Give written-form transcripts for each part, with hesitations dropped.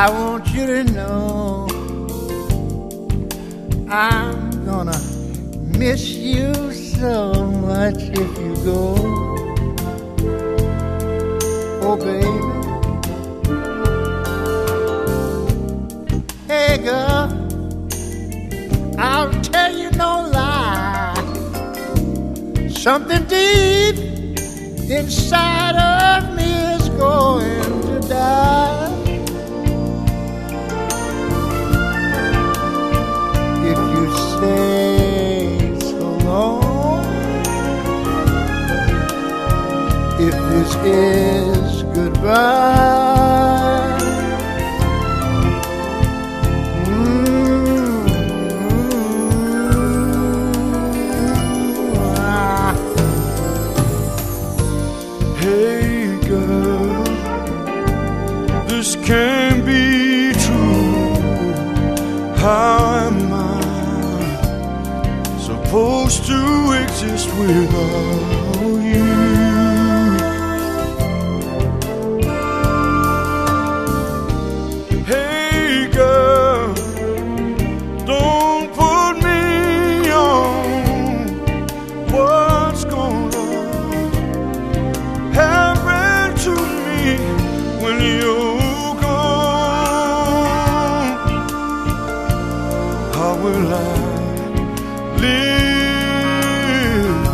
I want you to know I'm gonna miss you so much if you go. Oh, baby. Hey, girl, I'll tell you no lie. Something deep inside of me is going to die. If you stay so long, if this is goodbye, hey girl, this can't be true. How am I supposed to exist without you? Hey girl, don't put me on what's gonna happen to me when you're gone. How will I live?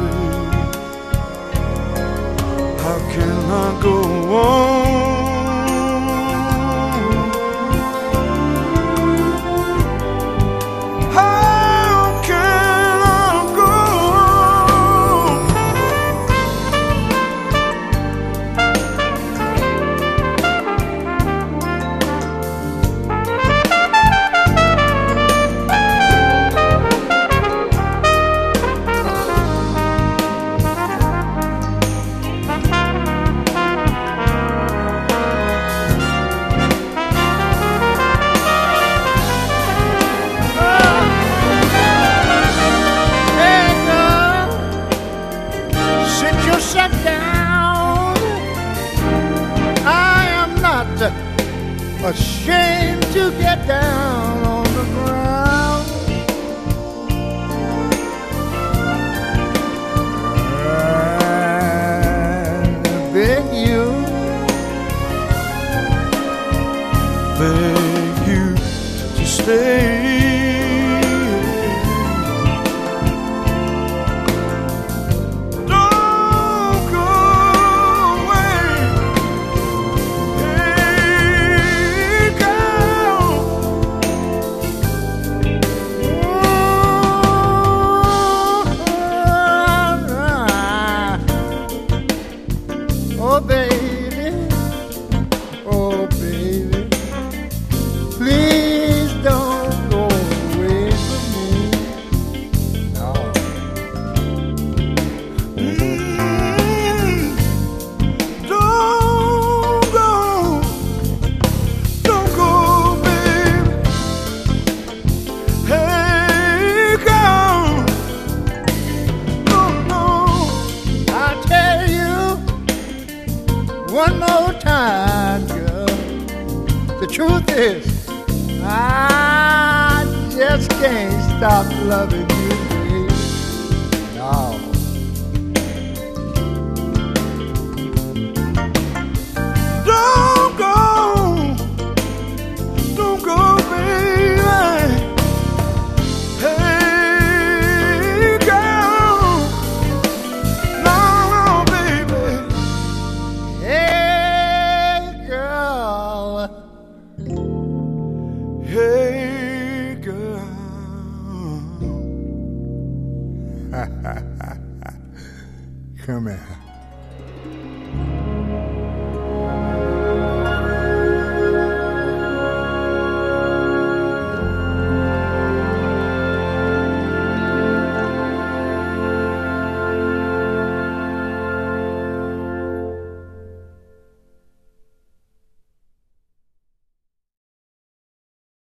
How can I go on? How can I go on? Sit down. I am not ashamed to get down on the ground. And beg you to stay. Oh baby, please don't go away from me. No. Don't go, baby. Hey girl, no, I tell you one more time, girl. The truth is, I just can't stop loving you, baby. No. Don't go, baby. Hey girl, no, baby. Hey, girl. Hey girl. Come here.